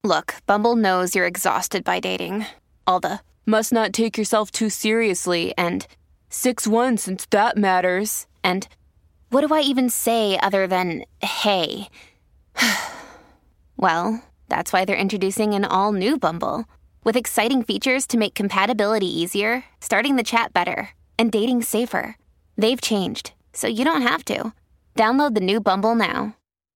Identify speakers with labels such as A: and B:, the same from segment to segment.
A: Look, Bumble knows you're exhausted by dating. All the must not take yourself too seriously and 6'1" since that matters. And what do I even say other than hey? Well, that's why they're introducing an all-new Bumble with exciting features to make compatibility easier, starting the chat better, and dating safer. They've changed, so you don't have to. Download the new Bumble now.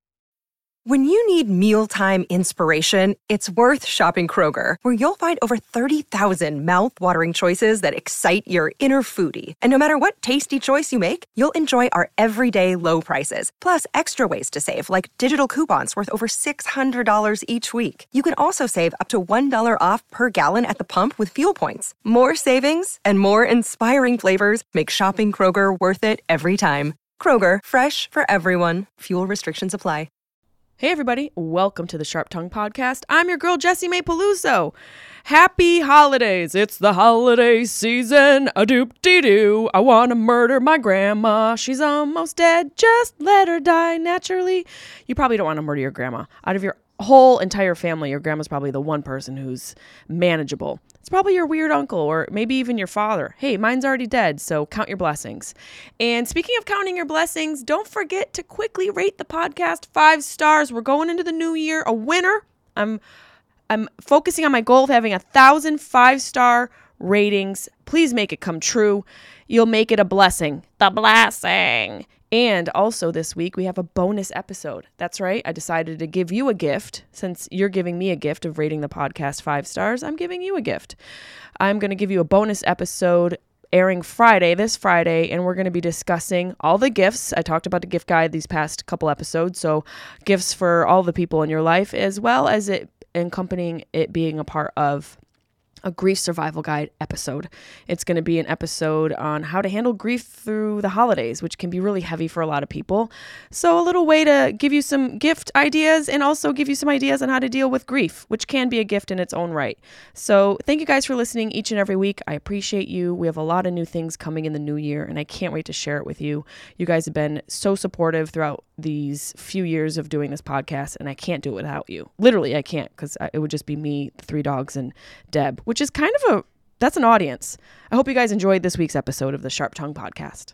B: When you need mealtime inspiration, it's worth shopping Kroger, where you'll find over 30,000 mouth-watering choices that excite your inner foodie. And no matter what tasty choice you make, you'll enjoy our everyday low prices, plus extra ways to save, like digital coupons worth over $600 each week. You can also save up to $1 off per gallon at the pump with fuel points. More savings and more inspiring flavors make shopping Kroger worth it every time. Kroger, fresh for everyone. Fuel restrictions apply.
C: Hey everybody, welcome to the Sharp Tongue Podcast. I'm your girl Jessie Mae Peluso. Happy holidays, it's the holiday season, a-doop-dee-doo. I want to murder my grandma, she's almost dead, just let her die naturally. You probably don't want to murder your grandma. Out of your whole entire family, your grandma's probably the one person who's manageable. It's probably your weird uncle or maybe even your father. Hey, mine's already dead, so count your blessings. And speaking of counting your blessings, don't forget to quickly rate the podcast 5 stars. We're going into the new year a winner. I'm focusing on my goal of having 1,000 5-star ratings. Please make it come true. You'll make it a blessing. The blessing. And also this week, we have a bonus episode. That's right. I decided to give you a gift. Since you're giving me a gift of rating the podcast 5 stars, I'm giving you a gift. I'm going to give you a bonus episode airing this Friday, and we're going to be discussing all the gifts. I talked about the gift guide these past couple episodes, so gifts for all the people in your life, as well as it accompanying it being a part of a grief survival guide episode. It's going to be an episode on how to handle grief through the holidays, which can be really heavy for a lot of people. So a little way to give you some gift ideas and also give you some ideas on how to deal with grief, which can be a gift in its own right. So thank you guys for listening each and every week. I appreciate you. We have a lot of new things coming in the new year, and I can't wait to share it with you. You guys have been so supportive throughout these few years of doing this podcast, and I can't do it without you. Literally, I can't, because it would just be me, the 3 dogs, and Deb, which is kind of that's an audience. I hope you guys enjoyed this week's episode of the Sharp Tongue Podcast.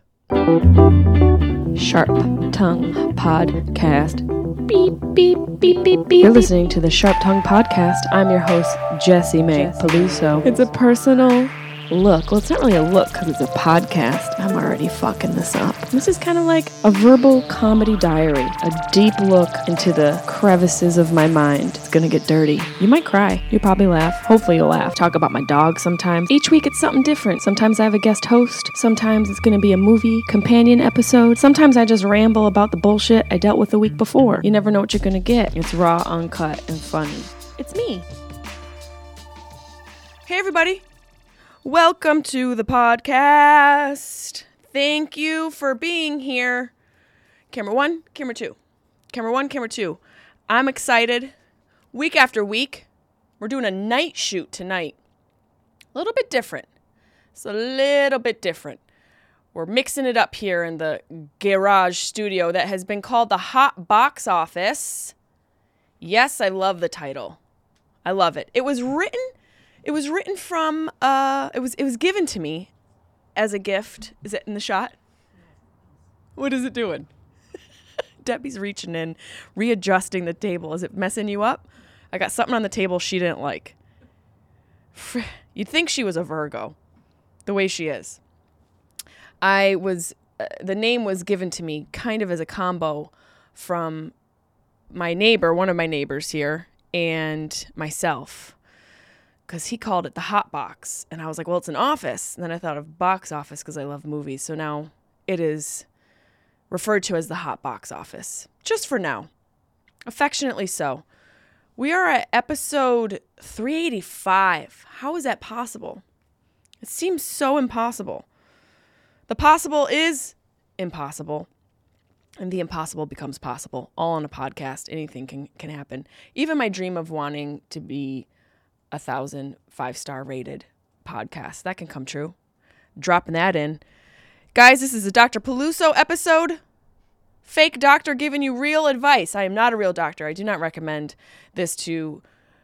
C: Sharp Tongue Podcast. Beep, beep, beep, beep, beep. You're listening to the Sharp Tongue Podcast. I'm your host, Jessie Mae Peluso. It's a personal look. Well, it's not really a look because it's a podcast. I'm already fucking this up. This is kind of like a verbal comedy diary, a deep look into the crevices of my mind. It's gonna get dirty. You might cry. You'll probably laugh. Hopefully you'll laugh. Talk about my dog sometimes. Each week it's something different. Sometimes I have a guest host. Sometimes it's gonna be a movie companion episode. Sometimes I just ramble about the bullshit I dealt with the week before. You never know what you're gonna get. It's raw, uncut, and funny. It's me. Hey everybody. Welcome to the podcast. Thank you for being here. Camera 1, camera 2. Camera 1, camera 2. I'm excited. Week after week, we're doing a night shoot tonight. A little bit different. It's a little bit different. We're mixing it up here in the garage studio that has been called the Hot Box Office. Yes, I love the title. I love it. It was written from, it was given to me as a gift. Is it in the shot? What is it doing? Debbie's reaching in, readjusting the table. Is it messing you up? I got something on the table she didn't like. You'd think she was a Virgo, the way she is. The name was given to me kind of as a combo from my neighbor, one of my neighbors here, and myself. Because he called it the Hot Box. And I was like, well, it's an office. And then I thought of box office because I love movies. So now it is referred to as the Hot Box Office. Just for now. Affectionately so. We are at episode 385. How is that possible? It seems so impossible. The possible is impossible. And the impossible becomes possible. All on a podcast. Anything can happen. Even my dream of wanting to be 1,000 5-star rated podcasts. That can come true. Dropping that in. Guys, this is a Dr. Peluso episode. Fake doctor giving you real advice. I am not a real doctor. I do not recommend this to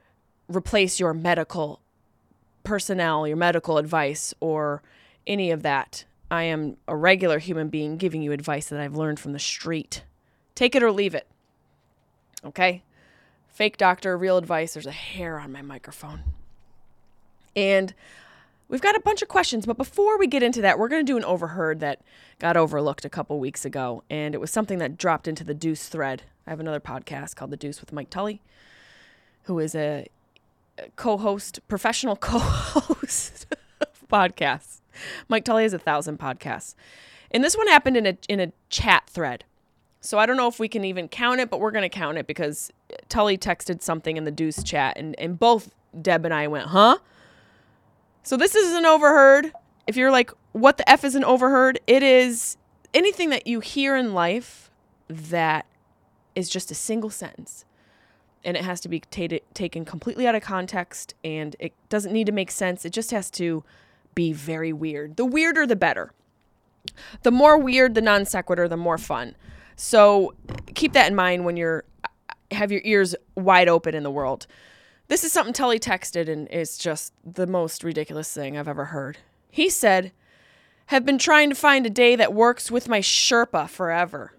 C: replace your medical personnel, your medical advice, or any of that. I am a regular human being giving you advice that I've learned from the street. Take it or leave it. Okay? Fake doctor, real advice. There's a hair on my microphone. And we've got a bunch of questions, but before we get into that, we're going to do an overheard that got overlooked a couple weeks ago, and it was something that dropped into the Deuce thread. I have another podcast called The Deuce with Mike Tully, who is a professional co-host of podcasts. Mike Tully has 1,000 podcasts. And this one happened in a chat thread. So I don't know if we can even count it, but we're going to count it because Tully texted something in the Deuce chat, and both Deb and I went, huh? So this is an overheard. If you're like, what the F is an overheard? It is anything that you hear in life that is just a single sentence. And it has to be taken completely out of context, and it doesn't need to make sense. It just has to be very weird. The weirder, the better. The more weird, the non sequitur, the more fun. So keep that in mind when have your ears wide open in the world. This is something Tully texted, and it's just the most ridiculous thing I've ever heard. He said, have been trying to find a day that works with my Sherpa forever.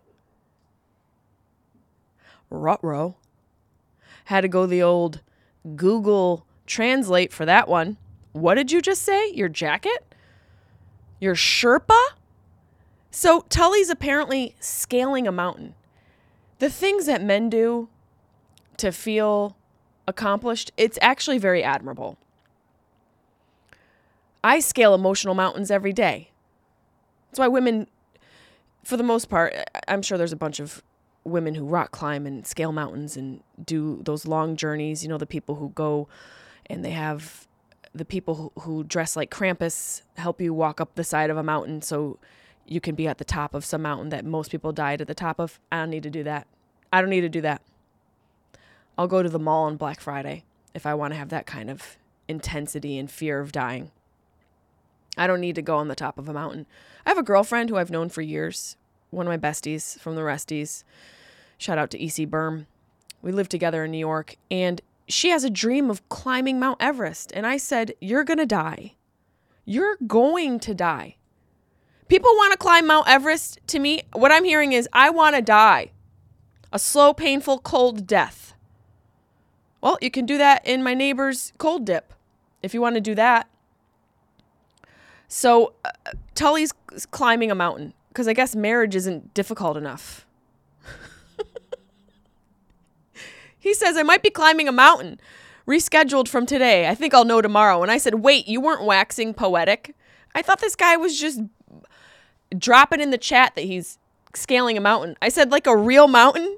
C: Ruh-roh. Had to go the old Google Translate for that one. What did you just say? Your jacket? Your Sherpa? So Tully's apparently scaling a mountain. The things that men do to feel accomplished, it's actually very admirable. I scale emotional mountains every day. That's why women, for the most part, I'm sure there's a bunch of women who rock climb and scale mountains and do those long journeys. You know, the people who go and they have the people who dress like Krampus help you walk up the side of a mountain so you can be at the top of some mountain that most people died at the top of. I don't need to do that. I don't need to do that. I'll go to the mall on Black Friday if I want to have that kind of intensity and fear of dying. I don't need to go on the top of a mountain. I have a girlfriend who I've known for years, one of my besties from the Resties. Shout out to E.C. Berm. We lived together in New York, and she has a dream of climbing Mount Everest. And I said, you're going to die. You're going to die. People want to climb Mount Everest. To me, what I'm hearing is, I want to die. A slow, painful, cold death. Well, you can do that in my neighbor's cold dip if you want to do that. So Tully's climbing a mountain because I guess marriage isn't difficult enough. He says, I might be climbing a mountain. Rescheduled from today. I think I'll know tomorrow. And I said, wait, you weren't waxing poetic? I thought this guy was just dropping in the chat that he's scaling a mountain. I said, like a real mountain?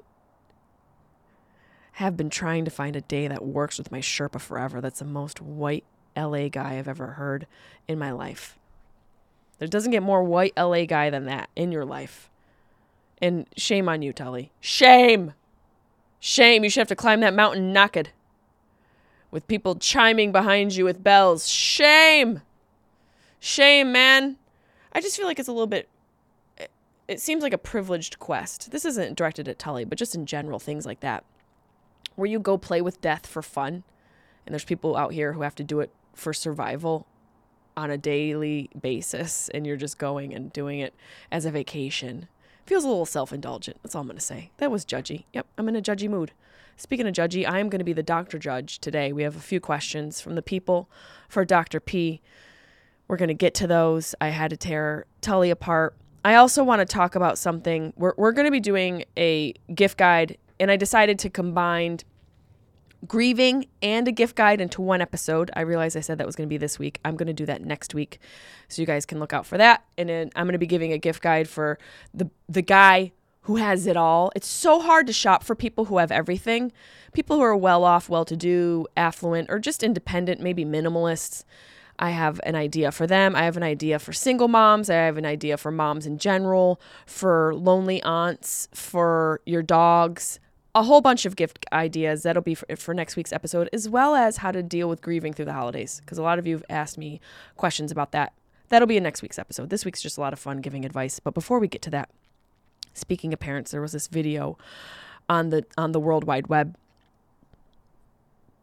C: Have been trying to find a day that works with my Sherpa forever. That's the most white LA guy I've ever heard in my life. There doesn't get more white LA guy than that in your life. And shame on you, Tully. Shame. Shame. You should have to climb that mountain naked with people chiming behind you with bells. Shame. Shame, man. I just feel like it's a little bit, it seems like a privileged quest. This isn't directed at Tully, but just in general, things like that. Where you go play with death for fun, and there's people out here who have to do it for survival on a daily basis, and you're just going and doing it as a vacation. Feels a little self-indulgent. That's all I'm going to say. That was judgy. Yep, I'm in a judgy mood. Speaking of judgy, I am going to be the Dr. Judge today. We have a few questions from the people for Dr. P. We're going to get to those. I had to tear Tully apart. I also want to talk about something. We're going to be doing a gift guide, and I decided to combine grieving and a gift guide into one episode. I realized I said that was going to be this week. I'm going to do that next week, so you guys can look out for that. And then I'm going to be giving a gift guide for the guy who has it all. It's so hard to shop for people who have everything. People who are well off, well-to-do, affluent, or just independent, maybe minimalists. I have an idea for them. I have an idea for single moms. I have an idea for moms in general, for lonely aunts, for your dogs, a whole bunch of gift ideas. That'll be for next week's episode, as well as how to deal with grieving through the holidays, because a lot of you have asked me questions about that. That'll be in next week's episode. This week's just a lot of fun giving advice. But before we get to that, speaking of parents, there was this video on the World Wide Web.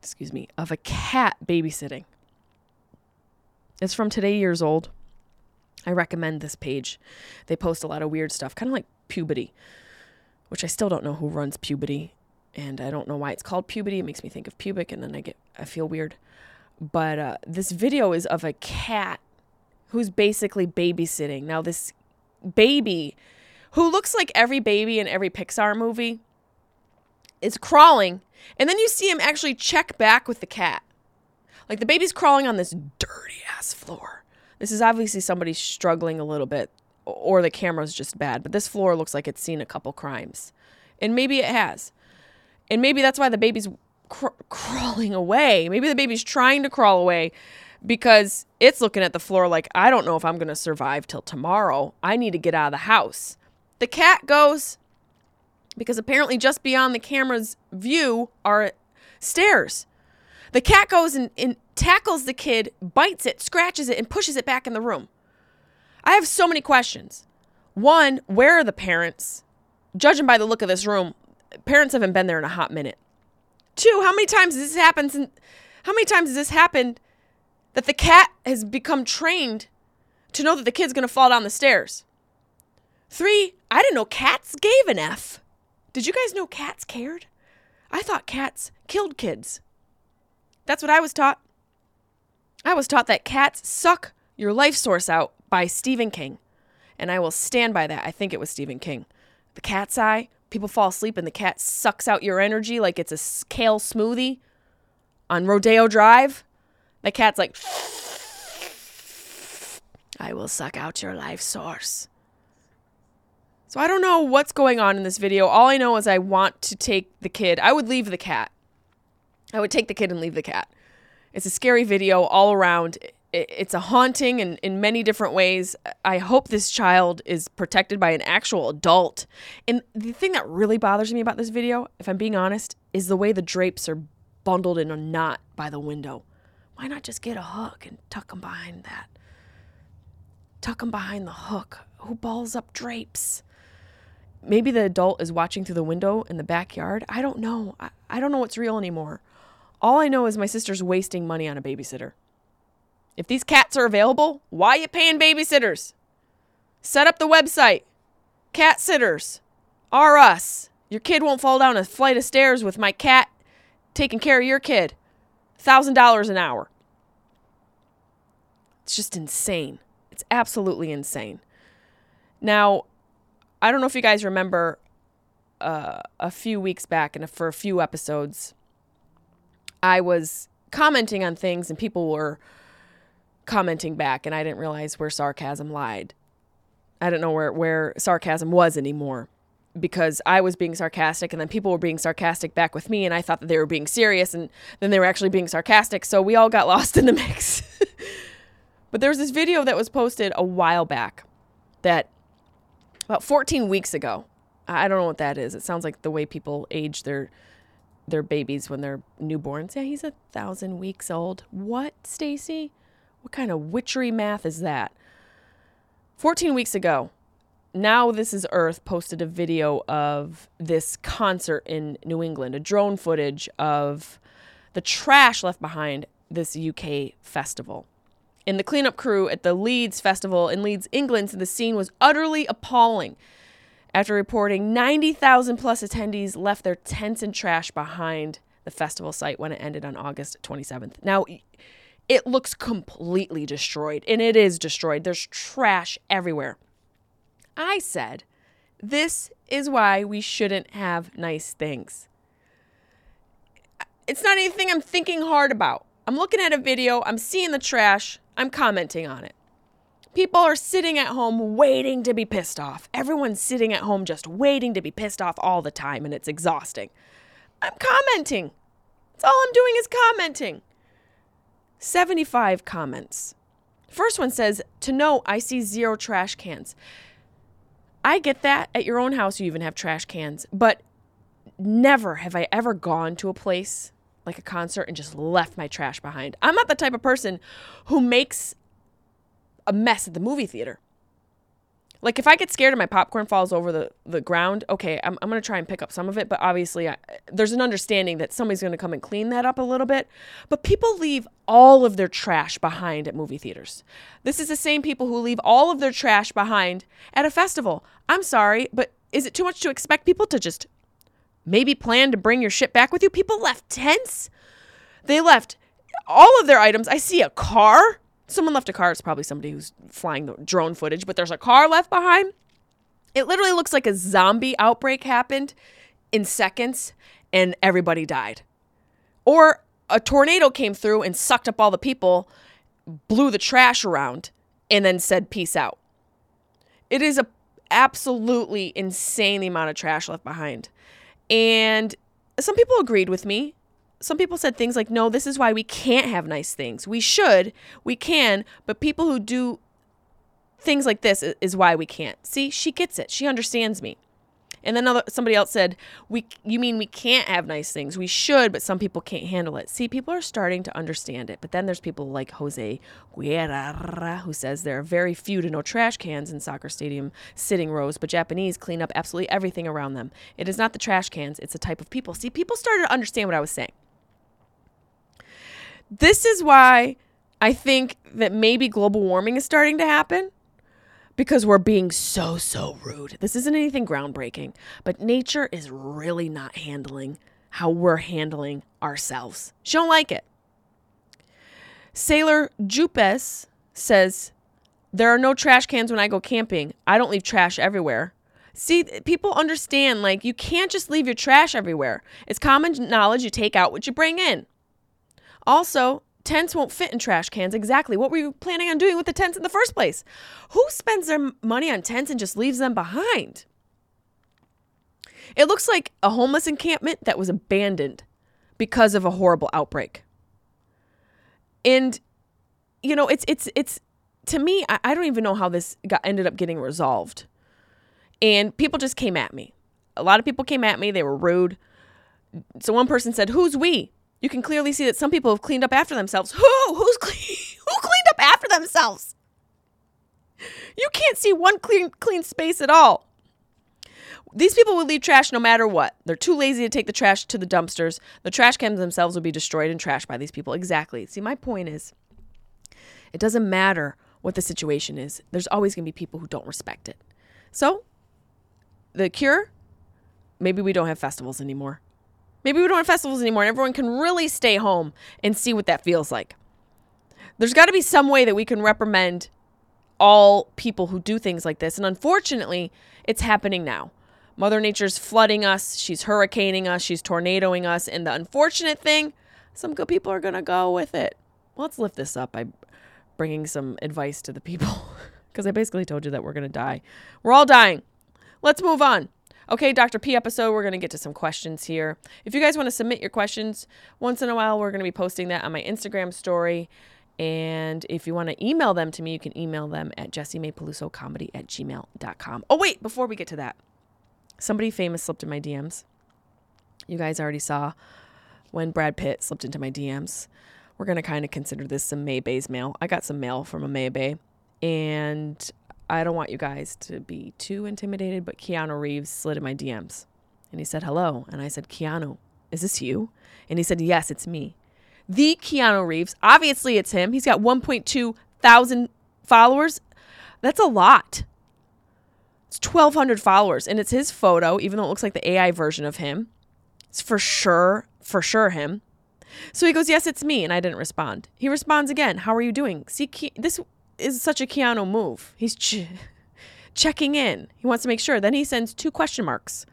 C: of a cat babysitting. It's from Today Years Old. I recommend this page. They post a lot of weird stuff, kind of like Puberty, which I still don't know who runs Puberty, and I don't know why it's called Puberty. It makes me think of pubic, and then I feel weird. But this video is of a cat who's basically babysitting. Now, this baby, who looks like every baby in every Pixar movie, is crawling, and then you see him actually check back with the cat. Like, the baby's crawling on this dirty-ass floor. This is obviously somebody struggling a little bit, or the camera's just bad, but this floor looks like it's seen a couple crimes. And maybe it has. And maybe that's why the baby's crawling away. Maybe the baby's trying to crawl away because it's looking at the floor like, I don't know if I'm going to survive till tomorrow. I need to get out of the house. The cat goes, because apparently just beyond the camera's view are stairs. The cat goes and tackles the kid, bites it, scratches it, and pushes it back in the room. I have so many questions. One, where are the parents? Judging by the look of this room, parents haven't been there in a hot minute. Two, how many times has this happened that the cat has become trained to know that the kid's going to fall down the stairs? Three, I didn't know cats gave an F. Did you guys know cats cared? I thought cats killed kids. That's what I was taught. I was taught that cats suck your life source out by Stephen King. And I will stand by that. I think it was Stephen King. The cat's eye. People fall asleep and the cat sucks out your energy like it's a kale smoothie on Rodeo Drive. The cat's like, I will suck out your life source. So I don't know what's going on in this video. All I know is I want to take the kid. I would leave the cat. I would take the kid and leave the cat. It's a scary video all around. It's a haunting in many different ways. I hope this child is protected by an actual adult. And the thing that really bothers me about this video, if I'm being honest, is the way the drapes are bundled in a knot by the window. Why not just get a hook and tuck them behind that? Tuck them behind the hook. Who balls up drapes? Maybe the adult is watching through the window in the backyard. I don't know. I don't know what's real anymore. All I know is my sister's wasting money on a babysitter. If these cats are available, why are you paying babysitters? Set up the website. Cat sitters are us. Your kid won't fall down a flight of stairs with my cat taking care of your kid. $1,000 an hour. It's just insane. It's absolutely insane. Now, I don't know if you guys remember a few weeks back and for a few episodes, I was commenting on things and people were commenting back, and I didn't realize where sarcasm lied. I didn't know where sarcasm was anymore because I was being sarcastic and then people were being sarcastic back with me, and I thought that they were being serious and then they were actually being sarcastic, so we all got lost in the mix. But there was this video that was posted a while back that about 14 weeks ago. I don't know what that is. It sounds like the way people age their babies when they're newborns. Yeah, he's 1,000 weeks old. What, Stacy? What kind of witchery math is that? 14 weeks ago, Now This Is Earth posted a video of this concert in New England, a drone footage of the trash left behind this UK festival. And the cleanup crew at the Leeds Festival in Leeds, England, said the scene was utterly appalling. After reporting 90,000 plus attendees left their tents and trash behind the festival site when it ended on August 27th. Now, it looks completely destroyed, and it is destroyed. There's trash everywhere. I said, this is why we shouldn't have nice things. It's not anything I'm thinking hard about. I'm looking at a video, I'm seeing the trash, I'm commenting on it. People are sitting at home waiting to be pissed off. Everyone's sitting at home just waiting to be pissed off all the time, and it's exhausting. I'm commenting. That's all I'm doing is commenting. 75 comments. First one says, to note, I see 0 trash cans. I get that. At your own house, you even have trash cans. But never have I ever gone to a place like a concert and just left my trash behind. I'm not the type of person who makes a mess at the movie theater. Like if I get scared and my popcorn falls over the ground, okay, I'm going to try and pick up some of it. But obviously there's an understanding that somebody's going to come and clean that up a little bit. But people leave all of their trash behind at movie theaters. This is the same people who leave all of their trash behind at a festival. I'm sorry, but is it too much to expect people to just maybe plan to bring your shit back with you? People left tents. They left all of their items. I see a car. Someone left a car. It's probably somebody who's flying the drone footage, but there's a car left behind. It literally looks like a zombie outbreak happened in seconds and everybody died. Or a tornado came through and sucked up all the people, blew the trash around, and then said, peace out. It is a absolutely insane the amount of trash left behind. And some people agreed with me. Some people said things like, no, this is why we can't have nice things. We should, we can, but people who do things like this is why we can't. See, she gets it. She understands me. And then somebody else said, you mean we can't have nice things? We should, but some people can't handle it. See, people are starting to understand it. But then there's people like Jose Guerra, who says there are very few to no trash cans in soccer stadium sitting rows, but Japanese clean up absolutely everything around them. It is not the trash cans. It's a type of people. See, people started to understand what I was saying. This is why I think that maybe global warming is starting to happen, because we're being so rude. This isn't anything groundbreaking, but nature is really not handling how we're handling ourselves. She don't like it. Sailor Jupes says, there are no trash cans when I go camping. I don't leave trash everywhere. See, people understand, like, you can't just leave your trash everywhere. It's common knowledge you take out what you bring in. Also, tents won't fit in trash cans. Exactly. What were you planning on doing with the tents in the first place? Who spends their money on tents and just leaves them behind? It looks like a homeless encampment that was abandoned because of a horrible outbreak. And, you know, it's to me, I don't even know how this ended up getting resolved. And people just came at me. A lot of people came at me. They were rude. So one person said, who's we? You can clearly see that some people have cleaned up after themselves. Who cleaned up after themselves? You can't see one clean space at all. These people would leave trash no matter what. They're too lazy to take the trash to the dumpsters. The trash cans themselves would be destroyed and trashed by these people. Exactly. See, my point is, it doesn't matter what the situation is. There's always going to be people who don't respect it. So, the cure? Maybe we don't have festivals anymore. Maybe we don't have festivals anymore and everyone can really stay home and see what that feels like. There's got to be some way that we can reprimand all people who do things like this. And unfortunately, it's happening now. Mother Nature's flooding us. She's hurricaning us. She's tornadoing us. And the unfortunate thing, some good people are going to go with it. Let's lift this up by bringing some advice to the people. Because I basically told you that we're going to die. We're all dying. Let's move on. Okay, Dr. P episode, we're going to get to some questions here. If you guys want to submit your questions, once in a while, we're going to be posting that on my Instagram story. And if you want to email them to me, you can email them at jessiemaypelusocomedy@gmail.com. Oh, wait, before we get to that, somebody famous slipped in my DMs. You guys already saw when Brad Pitt slipped into my DMs. We're going to kind of consider this some Maybay's mail. I got some mail from a Maybay, and I don't want you guys to be too intimidated, but Keanu Reeves slid in my DMs. And he said, hello. And I said, Keanu, is this you? And he said, yes, it's me. The Keanu Reeves. Obviously, it's him. He's got 1.2 thousand followers. That's a lot. It's 1,200 followers. And it's his photo, even though it looks like the AI version of him. It's for sure him. So he goes, yes, it's me. And I didn't respond. He responds again. How are you doing? See, this is such a Keanu move. He's checking in. He wants to make sure. Then he sends 2 question marks.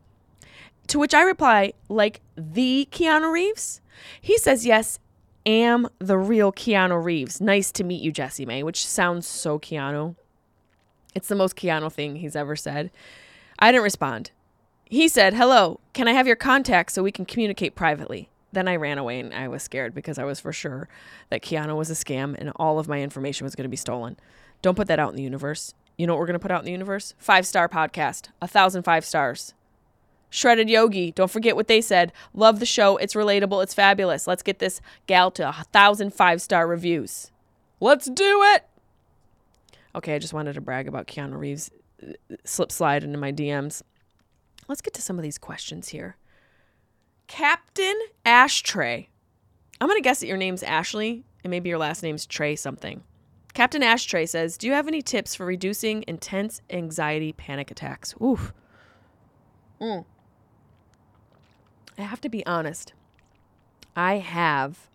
C: To which I reply, like the Keanu Reeves? He says, yes, am the real Keanu Reeves. Nice to meet you, Jessie May, which sounds so Keanu. It's the most Keanu thing he's ever said. I didn't respond. He said, hello, can I have your contact so we can communicate privately? Then I ran away and I was scared because I was for sure that Keanu was a scam and all of my information was going to be stolen. Don't put that out in the universe. You know what we're going to put out in the universe? 5-star podcast. 1,000 5 stars. Shredded Yogi. Don't forget what they said. Love the show. It's relatable. It's fabulous. Let's get this gal to 1,000 5-star reviews. Let's do it. Okay, I just wanted to brag about Keanu Reeves slide into my DMs. Let's get to some of these questions here. Captain Ashtray. I'm going to guess that your name's Ashley and maybe your last name's Trey something. Captain Ashtray says, do you have any tips for reducing intense anxiety panic attacks? Oof. I have to be honest. I have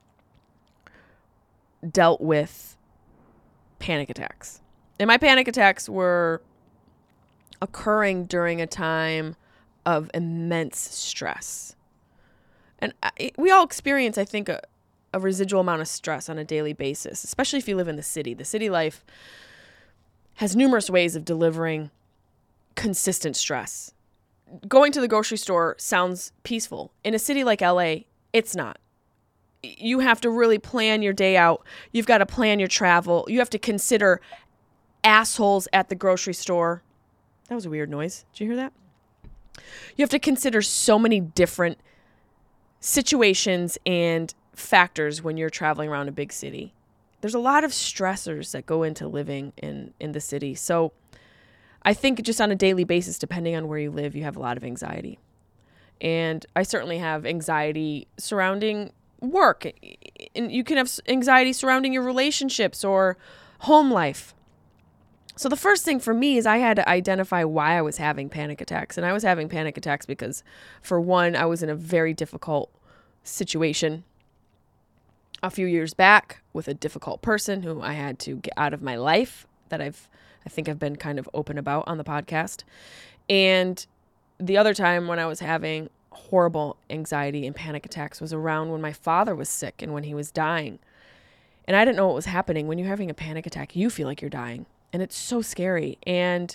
C: dealt with panic attacks. And my panic attacks were occurring during a time of immense stress. And we all experience, I think, a residual amount of stress on a daily basis, especially if you live in the city. The city life has numerous ways of delivering consistent stress. Going to the grocery store sounds peaceful. In a city like LA, it's not. You have to really plan your day out. You've got to plan your travel. You have to consider assholes at the grocery store. That was a weird noise. Did you hear that? You have to consider so many different situations and factors when you're traveling around a big city. There's a lot of stressors that go into living in the city. So I think just on a daily basis, depending on where you live, you have a lot of anxiety. And I certainly have anxiety surrounding work. And you can have anxiety surrounding your relationships or home life. So the first thing for me is I had to identify why I was having panic attacks. And I was having panic attacks because, for one, I was in a very difficult situation a few years back with a difficult person who I had to get out of my life that I think I've been kind of open about on the podcast. And the other time when I was having horrible anxiety and panic attacks was around when my father was sick and when he was dying. And I didn't know what was happening. When you're having a panic attack, you feel like you're dying. And it's so scary. And,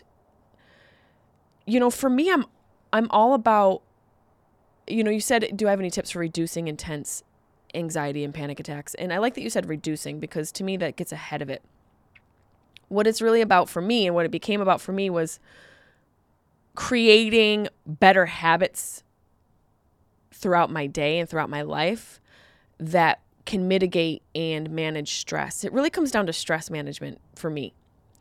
C: for me, I'm all about, you said, do I have any tips for reducing intense anxiety and panic attacks? And I like that you said reducing, because to me that gets ahead of it. What it's really about for me and what it became about for me was creating better habits throughout my day and throughout my life that can mitigate and manage stress. It really comes down to stress management for me.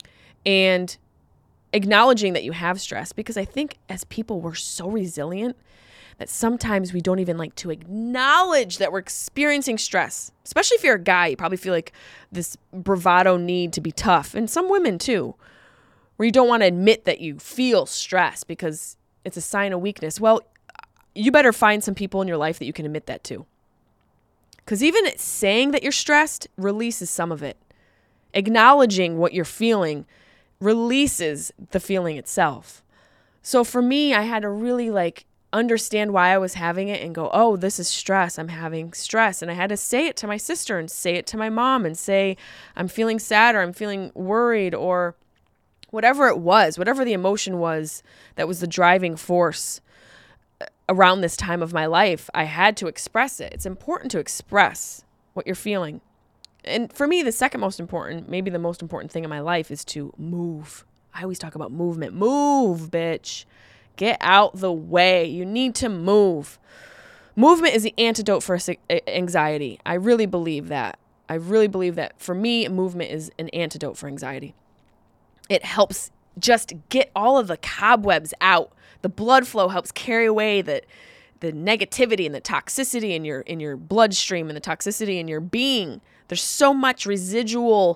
C: And acknowledging that you have stress, because I think as people, we're so resilient that sometimes we don't even like to acknowledge that we're experiencing stress. Especially if you're a guy, you probably feel like this bravado need to be tough. And some women too, where you don't want to admit that you feel stress because it's a sign of weakness. Well, you better find some people in your life that you can admit that to. Because even saying that you're stressed releases some of it. Acknowledging what you're feeling releases the feeling itself. So for me, I had to really understand why I was having it and go, oh, this is stress. I'm having stress. And I had to say it to my sister and say it to my mom and say, I'm feeling sad or I'm feeling worried or whatever it was, whatever the emotion was that was the driving force around this time of my life. I had to express it. It's important to express what you're feeling. And for me, the second most important, maybe the most important thing in my life is to move. I always talk about movement. Move, bitch. Get out the way. You need to move. Movement is the antidote for anxiety. I really believe that. I really believe that for me, movement is an antidote for anxiety. It helps just get all of the cobwebs out. The blood flow helps carry away the negativity and the toxicity in your bloodstream and the toxicity in your being. There's so much residual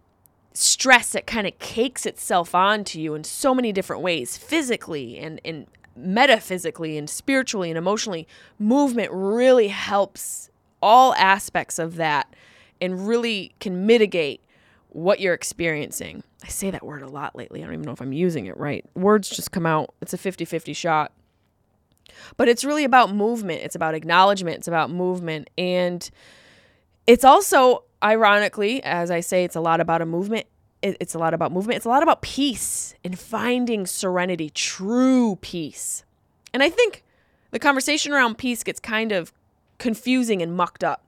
C: stress that kind of cakes itself onto you in so many different ways, physically and metaphysically and spiritually and emotionally. Movement really helps all aspects of that and really can mitigate what you're experiencing. I say that word a lot lately. I don't even know if I'm using it right. Words just come out. It's a 50-50 shot. But it's really about movement. It's about acknowledgement. It's about movement. And it's also, ironically, as I say, it's a lot about a movement. It's a lot about movement. It's a lot about peace and finding serenity, true peace. And I think the conversation around peace gets kind of confusing and mucked up.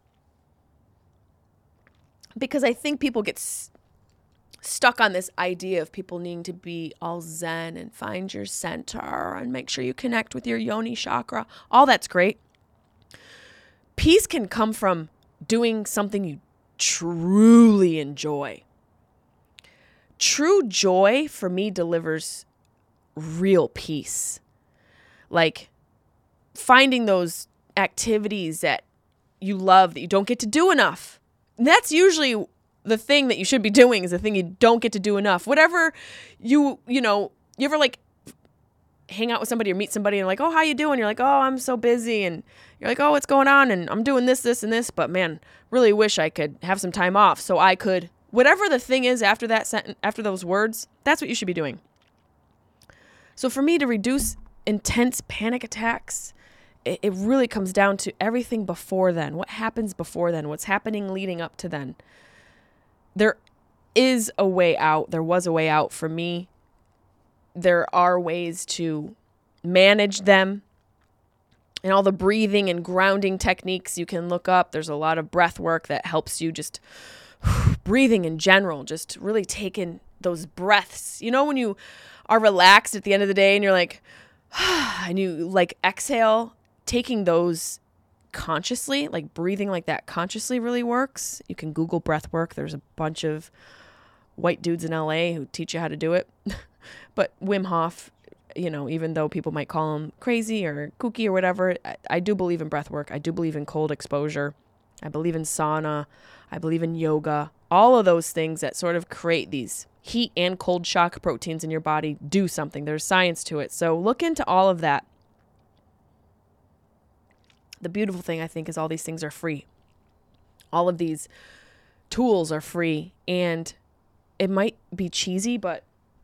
C: Because I think people get stuck on this idea of people needing to be all zen and find your center and make sure you connect with your yoni chakra. All that's great. Peace can come from doing something you truly enjoy. true joy for me delivers real peace. Like finding those activities that you love that you don't get to do enough. And that's usually the thing that you should be doing, is the thing you don't get to do enough. Whatever you ever like hang out with somebody or meet somebody and like, oh, how you doing? You're like, oh, I'm so busy. And you're like, oh, what's going on? And I'm doing this, this, and this. But man, really wish I could have some time off so I could, whatever the thing is after that sentence, after those words, that's what you should be doing. So for me to reduce intense panic attacks, it really comes down to everything before then. What happens before then? What's happening leading up to then? There is a way out. There was a way out for me. There are ways to manage them, and all the breathing and grounding techniques you can look up. There's a lot of breath work that helps you just breathing in general, just really taking those breaths. You know, when you are relaxed at the end of the day and you're like, and you like exhale, taking those consciously, like breathing like that consciously really works. You can Google breath work. There's a bunch of white dudes in LA who teach you how to do it. But Wim Hof, you know, even though people might call him crazy or kooky or whatever, I do believe in breath work. I do believe in cold exposure. I believe in sauna. I believe in yoga. All of those things that sort of create these heat and cold shock proteins in your body do something. There's science to it. So look into all of that. The beautiful thing, I think, is all these things are free. All of these tools are free. And it might be cheesy, but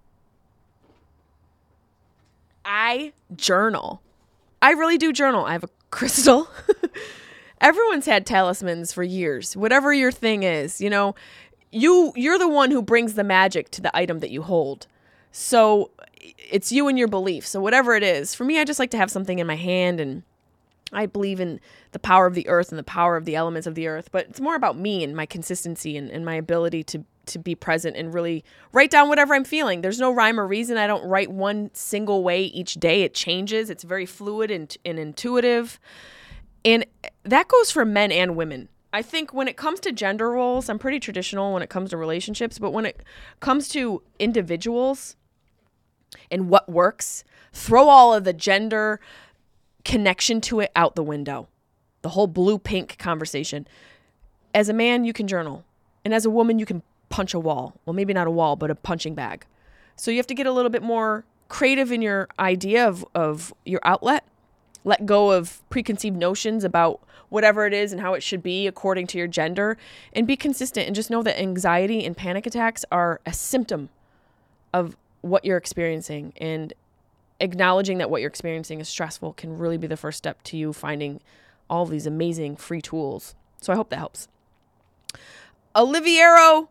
C: I journal. I really do journal. I have a crystal. Everyone's had talismans for years. Whatever your thing is, you know, you're the one who brings the magic to the item that you hold. So it's you and your belief. So whatever it is, for me, I just like to have something in my hand, and I believe in the power of the earth and the power of the elements of the earth, but it's more about me and my consistency and my ability to be present and really write down whatever I'm feeling. There's no rhyme or reason. I don't write one single way each day. It changes. It's very fluid and intuitive. And that goes for men and women. I think when it comes to gender roles, I'm pretty traditional when it comes to relationships, but when it comes to individuals and what works, throw all of the gender connection to it out the window. The whole blue-pink conversation. As a man, you can journal. And as a woman, you can punch a wall. Well, maybe not a wall, but a punching bag. So you have to get a little bit more creative in your idea of your outlet. Let go of preconceived notions about whatever it is and how it should be according to your gender, and be consistent, and just know that anxiety and panic attacks are a symptom of what you're experiencing, and acknowledging that what you're experiencing is stressful can really be the first step to you finding all of these amazing free tools. So I hope that helps. Oliverio,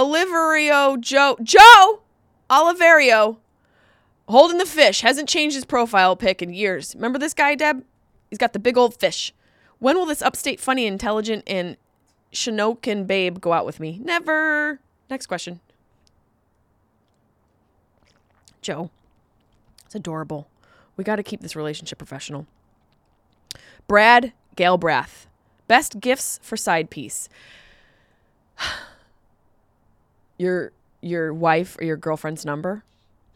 C: holding the fish, hasn't changed his profile pic in years. Remember this guy, Deb? He's got the big old fish. When will this upstate, funny, intelligent, and Shinokin babe go out with me? Never. Next question. Joe. It's adorable. We got to keep this relationship professional. Brad Galbraith. Best gifts for side piece. Your wife or your girlfriend's number?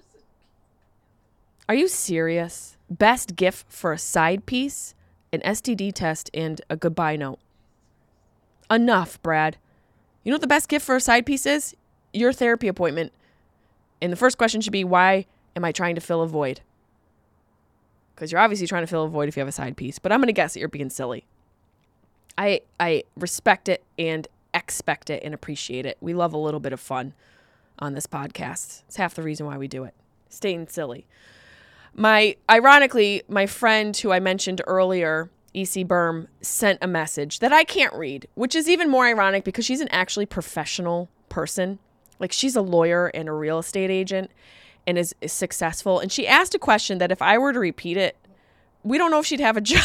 C: Are you serious? Best gift for a side piece, an STD test, and a goodbye note. Enough, Brad. You know what the best gift for a side piece is? Your therapy appointment. And the first question should be, why am I trying to fill a void? Because you're obviously trying to fill a void if you have a side piece. But I'm going to guess that you're being silly. I respect it and expect it and appreciate it. We love a little bit of fun on this podcast. It's half the reason why we do it. Staying silly. Ironically, my friend who I mentioned earlier, E.C. Berm, sent a message that I can't read, which is even more ironic because she's an actually professional person. Like, she's a lawyer and a real estate agent and is successful. And she asked a question that if I were to repeat it, we don't know if she'd have a job.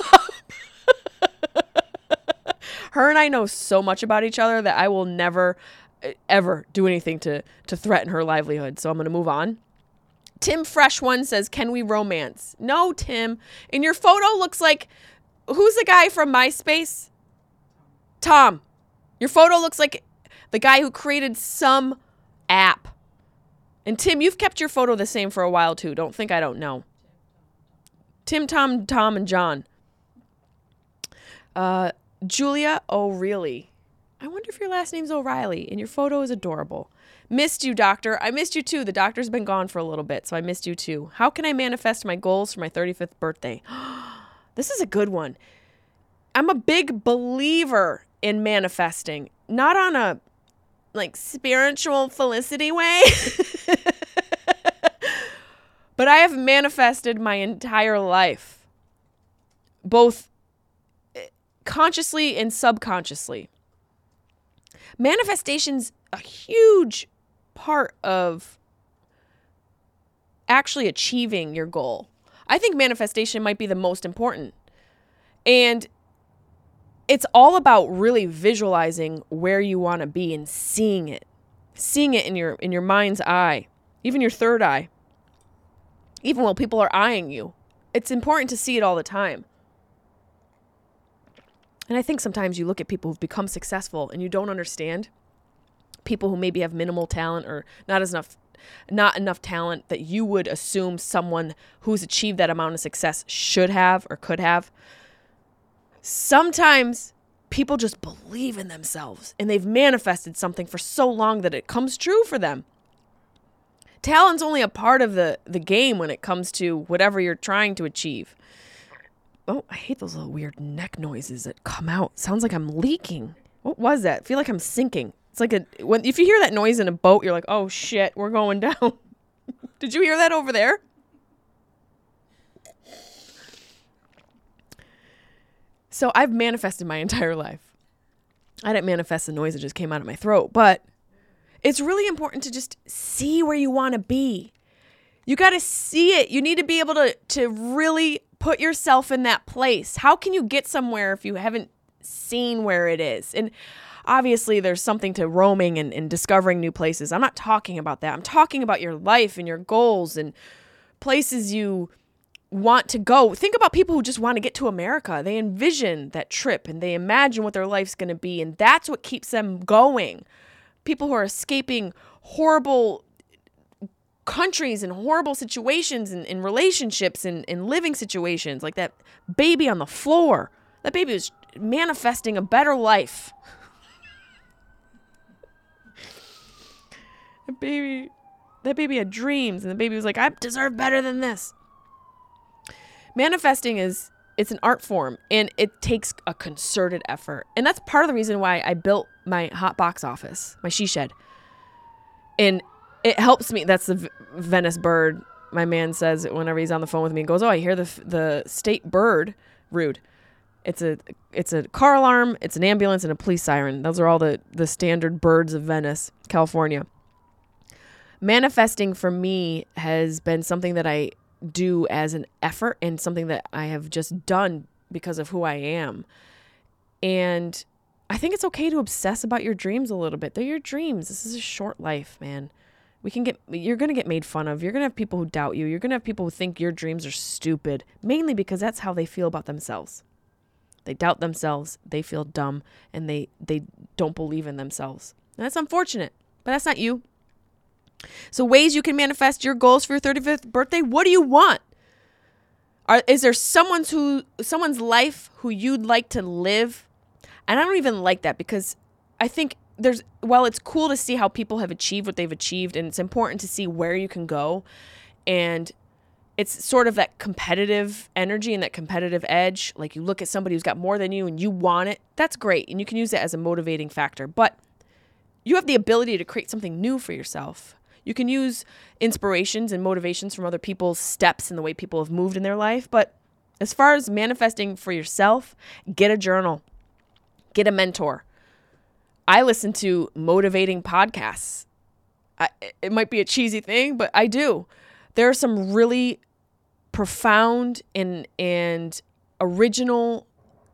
C: Her and I know so much about each other that I will never, ever do anything to threaten her livelihood. So I'm going to move on. Tim Fresh One says, can we romance? No, Tim. And your photo looks like, who's the guy from MySpace? Tom. Your photo looks like the guy who created some app And Tim, you've kept your photo the same for a while too. Don't think I don't know. Tim, Tom, and John. Julia O'Reilly. I wonder if your last name's O'Reilly and your photo is adorable. Missed you, doctor. I missed you too. The doctor's been gone for a little bit, so I missed you too. How can I manifest my goals for my 35th birthday? This is a good one. I'm a big believer in manifesting, not on a spiritual felicity way, but I have manifested my entire life, both consciously and subconsciously. Manifestation's a huge part of actually achieving your goal. I think manifestation might be the most important. And it's all about really visualizing where you want to be and seeing it in your mind's eye, even your third eye, even while people are eyeing you. It's important to see it all the time. And I think sometimes you look at people who've become successful and you don't understand people who maybe have minimal talent or not enough talent that you would assume someone who's achieved that amount of success should have or could have. Sometimes people just believe in themselves and they've manifested something for so long that it comes true for them. Talent's only a part of the game when it comes to whatever you're trying to achieve. Oh, I hate those little weird neck noises that come out. Sounds like I'm leaking. What was that? I feel like I'm sinking. It's like if you hear that noise in a boat, you're like, oh shit, we're going down. Did you hear that over there? So I've manifested my entire life. I didn't manifest the noise that just came out of my throat, but it's really important to just see where you want to be. You got to see it. You need to be able to really put yourself in that place. How can you get somewhere if you haven't seen where it is? And obviously there's something to roaming and discovering new places. I'm not talking about that. I'm talking about your life and your goals and places you want to go. Think about people who just want to get to America. They envision that trip and they imagine what their life's going to be. And that's what keeps them going. People who are escaping horrible countries and horrible situations and relationships and living situations, like that baby on the floor. That baby was manifesting a better life. That baby had dreams, and the baby was like, I deserve better than this. Manifesting it's an art form, and it takes a concerted effort. And that's part of the reason why I built my hot box office, my she shed. And it helps me. That's the Venice bird. My man says it whenever he's on the phone with me and goes, oh, I hear the state bird. Rude. It's a car alarm, it's an ambulance, and a police siren. Those are all the standard birds of Venice, California. Manifesting for me has been something that I do as an effort and something that I have just done because of who I am. And I think it's okay to obsess about your dreams a little bit. They're your dreams. This is a short life, man. You're going to get made fun of. You're going to have people who doubt you. You're going to have people who think your dreams are stupid, mainly because that's how they feel about themselves. They doubt themselves. They feel dumb, and they don't believe in themselves. And that's unfortunate, but that's not you. So ways you can manifest your goals for your 35th birthday. What do you want? Is there someone's life who you'd like to live? And I don't even like that, because I think while it's cool to see how people have achieved what they've achieved, and it's important to see where you can go, and it's sort of that competitive energy and that competitive edge. Like you look at somebody who's got more than you and you want it. That's great. And you can use it as a motivating factor, but you have the ability to create something new for yourself. You can use inspirations and motivations from other people's steps and the way people have moved in their life. But as far as manifesting for yourself, get a journal, get a mentor. I listen to motivating podcasts. It might be a cheesy thing, but I do. There are some really profound and original,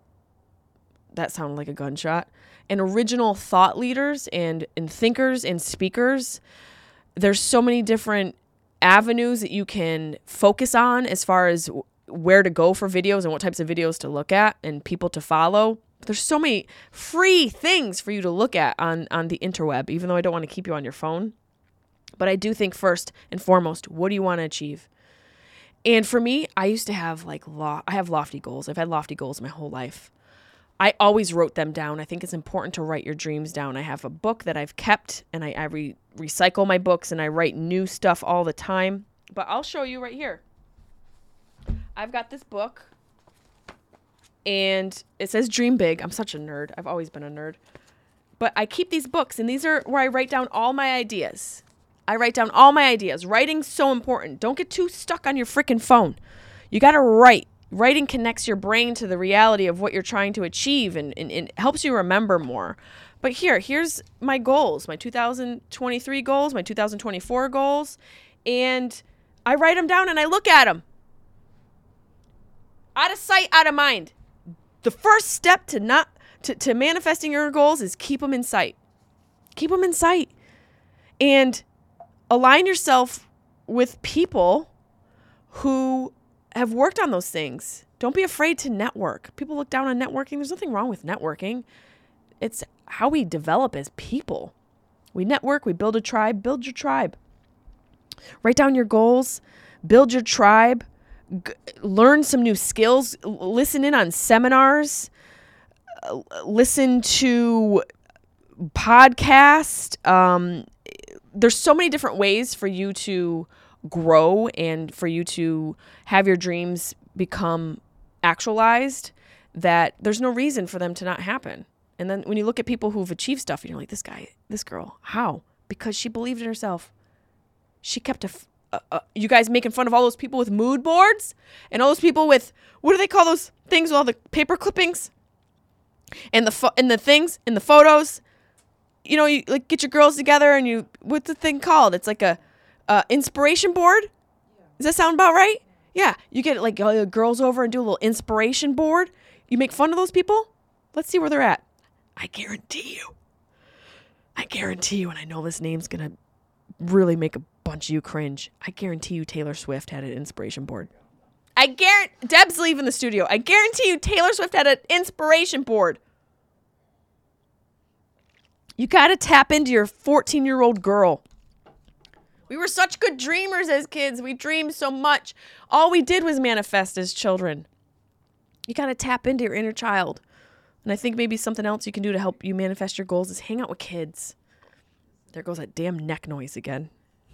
C: that sounded like a gunshot, and original thought leaders and thinkers and speakers. There's so many different avenues that you can focus on as far as where to go for videos and what types of videos to look at and people to follow. There's so many free things for you to look at on the interweb, even though I don't want to keep you on your phone. But I do think first and foremost, what do you want to achieve? And for me, I used to have I have lofty goals. I've had lofty goals my whole life. I always wrote them down. I think it's important to write your dreams down. I have a book that I've kept, and I recycle my books, and I write new stuff all the time. But I'll show you right here. I've got this book, and it says Dream Big. I'm such a nerd. I've always been a nerd. But I keep these books, and these are where I write down all my ideas. Writing's so important. Don't get too stuck on your freaking phone. You got to write. Writing connects your brain to the reality of what you're trying to achieve, and it helps you remember more. But here's my goals, my 2023 goals, my 2024 goals, and I write them down and I look at them. Out of sight, out of mind. The first step to manifesting your goals is keep them in sight. Keep them in sight. And align yourself with people who have worked on those things. Don't be afraid to network. People look down on networking. There's nothing wrong with networking. It's how we develop as people. We network, we build a tribe. Build your tribe. Write down your goals. Build your tribe. Learn some new skills. Listen in on seminars. Listen to podcasts. There's so many different ways for you to grow and for you to have your dreams become actualized that there's no reason for them to not happen. And then when you look at people who've achieved stuff, you're like, this girl, how? Because she believed in herself. She kept you guys making fun of all those people with mood boards and all those people with, what do they call those things with all the paper clippings and the things and the photos? You know, you like get your girls together and what's the thing called? It's like a inspiration board. Does that sound about right? Yeah. You get like all the girls over and do a little inspiration board. You make fun of those people. Let's see where they're at. I guarantee you, and I know this name's going to really make a bunch of you cringe. I guarantee you Taylor Swift had an inspiration board. Deb's leaving the studio. I guarantee you Taylor Swift had an inspiration board. You got to tap into your 14-year-old girl. We were such good dreamers as kids. We dreamed so much. All we did was manifest as children. You got to tap into your inner child. And I think maybe something else you can do to help you manifest your goals is hang out with kids. There goes that damn neck noise again.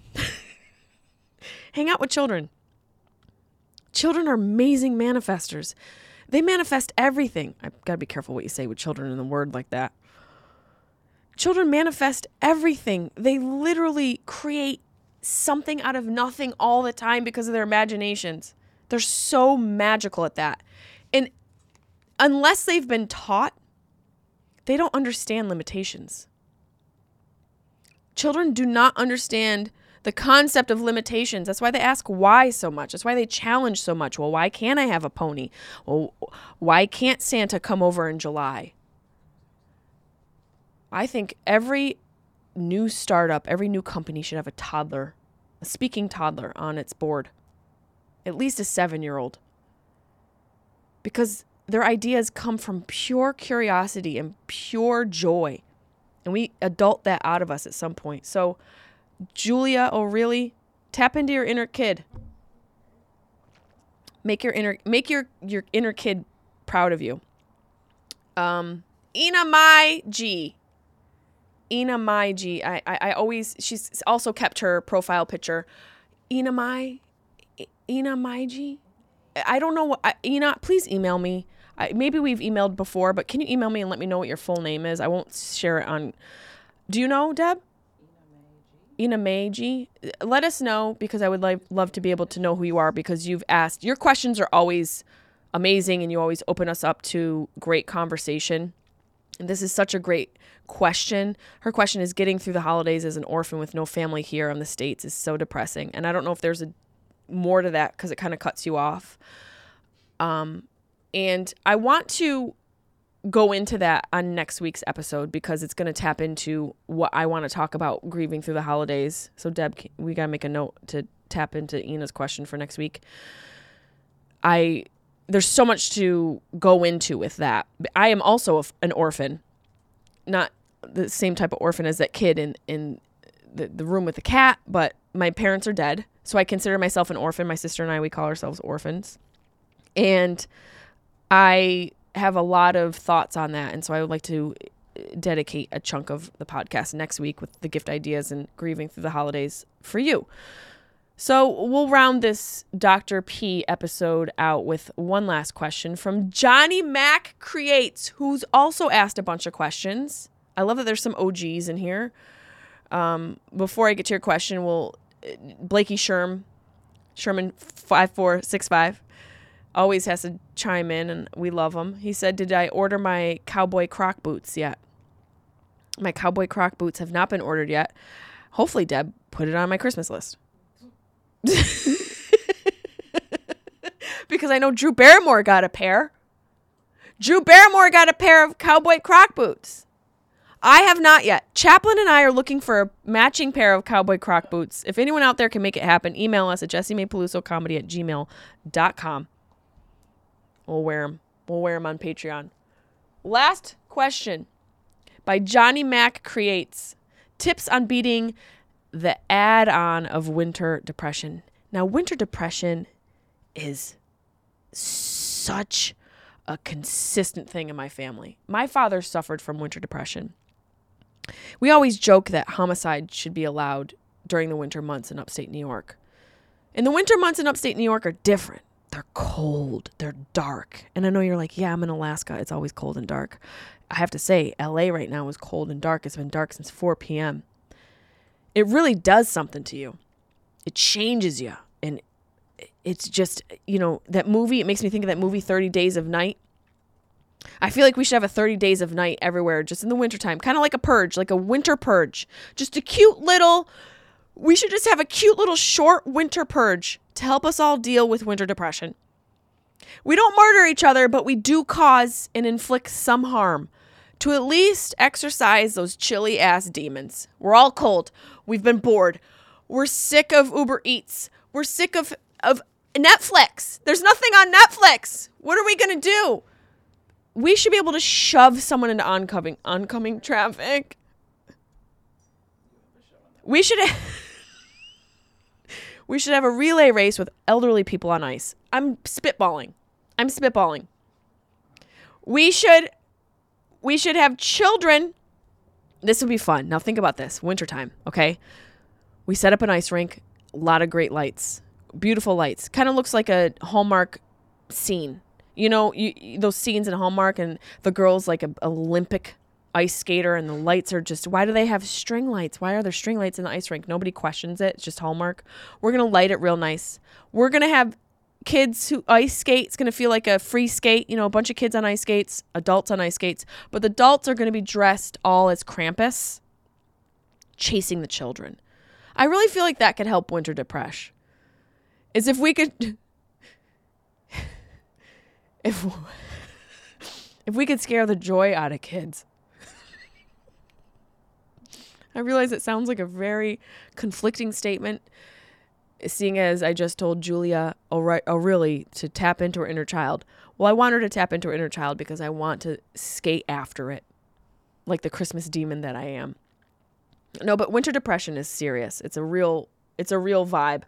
C: Hang out with children. Children are amazing manifestors. They manifest everything. I've got to be careful what you say with children in a word like that. Children manifest everything. They literally create something out of nothing all the time because of their imaginations. They're so magical at that. And unless they've been taught, they don't understand limitations. Children do not understand the concept of limitations. That's why they ask why so much. That's why they challenge so much. Well, why can't I have a pony? Well, why can't Santa come over in July? I think every new startup, every new company should have a speaking toddler on its board. At least a 7-year-old. Because their ideas come from pure curiosity and pure joy. And we adult that out of us at some point. So, Julia O'Reilly, tap into your inner kid. Make your inner kid proud of you. Ina Mai G. I always, she's also kept her profile picture. Ina Mai G. I don't know what, Ina, please email me. Maybe we've emailed before, but can you email me and let me know what your full name is? I won't share it on, do you know, Deb? Ina Mai G. Let us know, because I would love to be able to know who you are, because you've asked. Your questions are always amazing, and you always open us up to great conversation. And this is such a great question. Her question is, getting through the holidays as an orphan with no family here in the States is so depressing. And I don't know if there's more to that, because it kind of cuts you off. And I want to go into that on next week's episode, because it's going to tap into what I want to talk about, grieving through the holidays. So Deb, we got to make a note to tap into Ina's question for next week. There's so much to go into with that. I am also an orphan, not the same type of orphan as that kid in the room with the cat, but my parents are dead. So I consider myself an orphan. My sister and I, we call ourselves orphans. And I have a lot of thoughts on that. And so I would like to dedicate a chunk of the podcast next week with the gift ideas and grieving through the holidays for you. So we'll round this Dr. P episode out with one last question from Johnny Mac Creates, who's also asked a bunch of questions. I love that there's some OGs in here. Before I get to your question, Blakey Sherman 5465 always has to chime in, and we love him. He said, did I order my cowboy croc boots yet? My cowboy croc boots have not been ordered yet. Hopefully Deb put it on my Christmas list. Because I know Drew Barrymore got a pair. Drew Barrymore got a pair of cowboy croc boots. I have not yet. Chaplin and I are looking for a matching pair of cowboy croc boots. If anyone out there can make it happen, email us at jessiemaepelusocomedy@gmail.com. We'll wear them. We'll wear them on Patreon. Last question by Johnny Mac Creates. Tips on beating the add-on of winter depression. Now, winter depression is such a consistent thing in my family. My father suffered from winter depression. We always joke that homicide should be allowed during the winter months in upstate New York. And the winter months in upstate New York are different. They're cold. They're dark. And I know you're like, yeah, I'm in Alaska. It's always cold and dark. I have to say, LA right now is cold and dark. It's been dark since 4 p.m. It really does something to you. It changes you. And it's just, that movie, it makes me think of that movie 30 Days of Night. I feel like we should have a 30 Days of Night everywhere, just in the wintertime. Kind of like a purge, like a winter purge. Just a cute little, we should just have a cute little short winter purge to help us all deal with winter depression. We don't murder each other, but we do cause and inflict some harm to at least exercise those chilly ass demons. We're all cold. We've been bored. We're sick of Uber Eats. We're sick of Netflix. There's nothing on Netflix. What are we going to do? We should be able to shove someone into oncoming traffic. We should have a relay race with elderly people on ice. I'm spitballing. We should have children. This would be fun. Now think about this. Wintertime, okay? We set up an ice rink. A lot of great lights. Beautiful lights. Kind of looks like a Hallmark scene. Those scenes in Hallmark and the girl's like an Olympic ice skater and the lights are just, why do they have string lights? Why are there string lights in the ice rink? Nobody questions it. It's just Hallmark. We're going to light it real nice. We're going to have kids who ice skate. It's going to feel like a free skate, a bunch of kids on ice skates, adults on ice skates. But the adults are going to be dressed all as Krampus, chasing the children. I really feel like that could help winter depression. Is if we could... If we could scare the joy out of kids. I realize it sounds like a very conflicting statement, seeing as I just told Julia O'Reilly to tap into her inner child. Well, I want her to tap into her inner child because I want to skate after it, like the Christmas demon that I am. No, but winter depression is serious. It's a real vibe.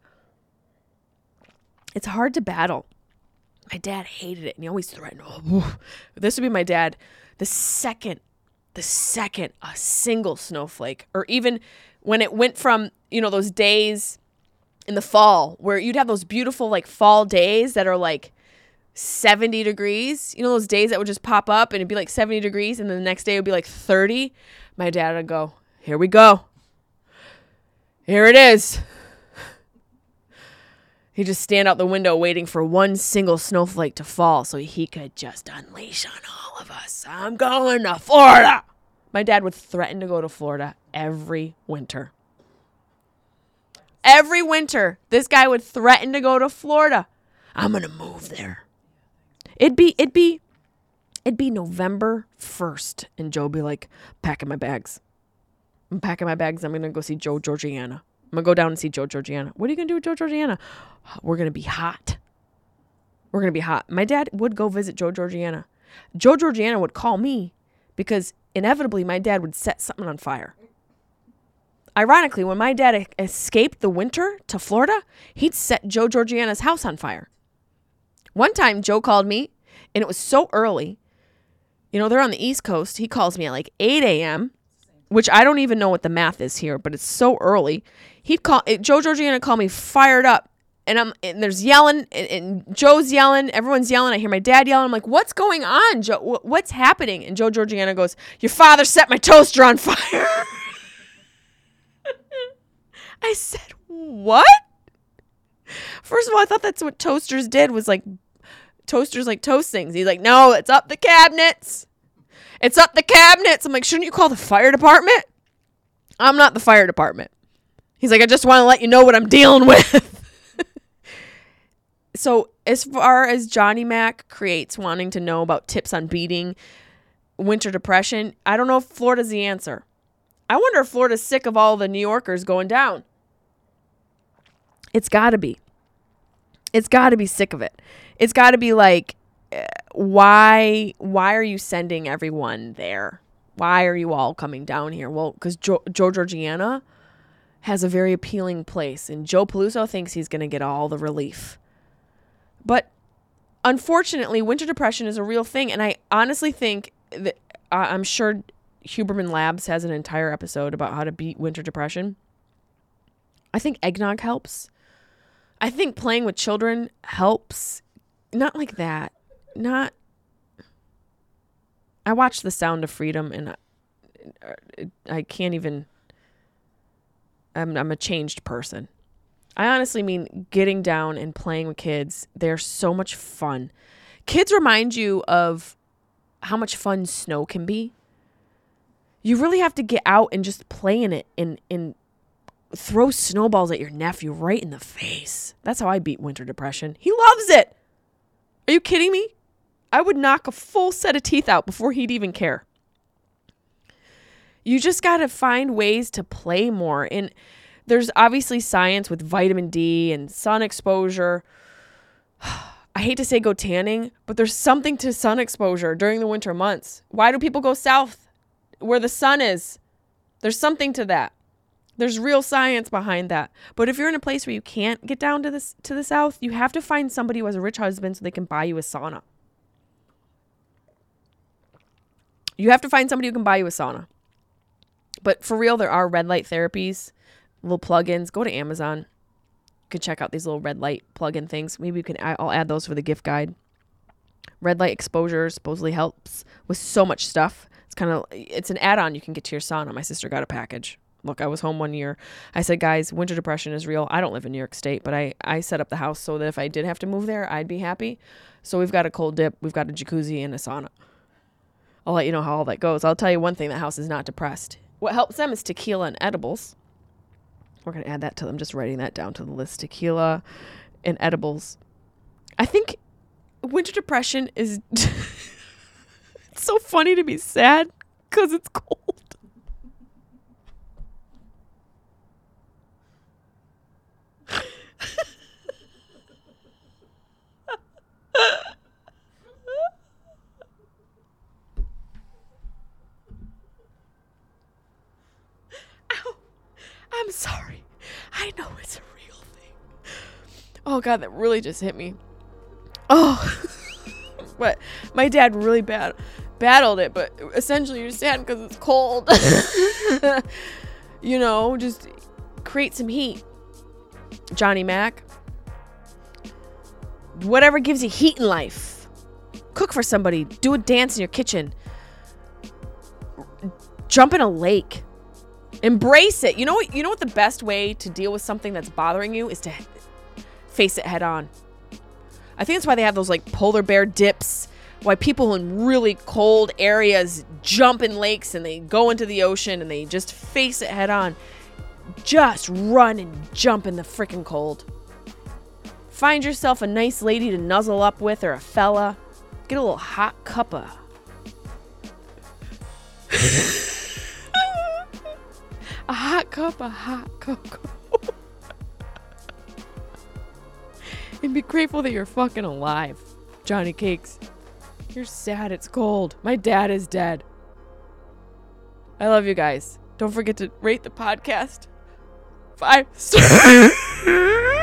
C: It's hard to battle. My dad hated it, and he always threatened, this would be my dad, the second a single snowflake, or even when it went from, those days in the fall where you'd have those beautiful, like, fall days that are, like, 70 degrees, those days that would just pop up, and it'd be, like, 70 degrees, and then the next day it would be, like, 30. My dad would go, here we go. Here it is. He'd just stand out the window waiting for one single snowflake to fall so he could just unleash on all of us. I'm going to Florida. My dad would threaten to go to Florida every winter. Every winter, this guy would threaten to go to Florida. I'm going to move there. It'd be November 1st, and Joe would be like, packing my bags. I'm packing my bags. I'm going to go see Joe Georgiana. I'm going to go down and see Joe Georgiana. What are you going to do with Joe Georgiana? We're going to be hot. My dad would go visit Joe Georgiana. Joe Georgiana would call me because inevitably my dad would set something on fire. Ironically, when my dad escaped the winter to Florida, he'd set Joe Georgiana's house on fire. One time, Joe called me, and it was so early. You know, they're on the East Coast. He calls me at like 8 a.m., which I don't even know what the math is here, but it's so early. Joe Georgiana called me fired up, and there's yelling, and Joe's yelling, everyone's yelling. I hear my dad yelling. I'm like, what's going on, Joe? What's happening? And Joe Georgiana goes, your father set my toaster on fire. I said, what? First of all, I thought that's what toasters did, was like, toasters like toast things. He's like, no, it's up the cabinets. It's up the cabinets. I'm like, shouldn't you call the fire department? I'm not the fire department. He's like, I just want to let you know what I'm dealing with. So as far as Johnny Mac creates wanting to know about tips on beating winter depression, I don't know if Florida's the answer. I wonder if Florida's sick of all the New Yorkers going down. It's got to be. It's got to be sick of it. It's got to be like, why are you sending everyone there? Why are you all coming down here? Well, because Joe Georgiana has a very appealing place, and Joe Peluso thinks he's going to get all the relief. But unfortunately, winter depression is a real thing, and I honestly think that I'm sure Huberman Labs has an entire episode about how to beat winter depression. I think eggnog helps. I think playing with children helps. Not like that. I watched The Sound of Freedom, and I can't even. I'm a changed person. I honestly mean getting down and playing with kids. They're so much fun. Kids remind you of how much fun snow can be. You really have to get out and just play in it and throw snowballs at your nephew right in the face. That's how I beat winter depression. He loves it. Are you kidding me? I would knock a full set of teeth out before he'd even care. You just got to find ways to play more. And there's obviously science with vitamin D and sun exposure. I hate to say go tanning, but there's something to sun exposure during the winter months. Why do people go south where the sun is? There's something to that. There's real science behind that. But if you're in a place where you can't get down to the south, you have to find somebody who has a rich husband so they can buy you a sauna. You have to find somebody who can buy you a sauna. But for real, there are red light therapies, little plugins. Go to Amazon. You can check out these little red light plug-in things. Maybe I'll add those for the gift guide. Red light exposure supposedly helps with so much stuff. It's an add-on you can get to your sauna. My sister got a package. Look, I was home one year. I said, guys, winter depression is real. I don't live in New York State, but I set up the house so that if I did have to move there, I'd be happy. So we've got a cold dip. We've got a jacuzzi and a sauna. I'll let you know how all that goes. I'll tell you one thing, that house is not depressed. What helps them is tequila and edibles. We're going to add that to them. I'm just writing that down to the list. Tequila and edibles. I think winter depression is it's so funny to be sad because it's cold. I'm sorry. I know it's a real thing. Oh, God, that really just hit me. Oh. But my dad really battled it, but essentially you're sad because it's cold. You know, just create some heat. Johnny Mac. Whatever gives you heat in life. Cook for somebody. Do a dance in your kitchen. Jump in a lake. Embrace it. You know what the best way to deal with something that's bothering you is to face it head on. I think that's why they have those like polar bear dips, why people in really cold areas jump in lakes and they go into the ocean and they just face it head on. Just run and jump in the freaking cold. Find yourself a nice lady to nuzzle up with, or a fella. Get a little hot cuppa. A hot cup of hot cocoa. And be grateful that you're fucking alive, Johnny Cakes. You're sad it's cold. My dad is dead. I love you guys. Don't forget to rate the podcast 5 stars.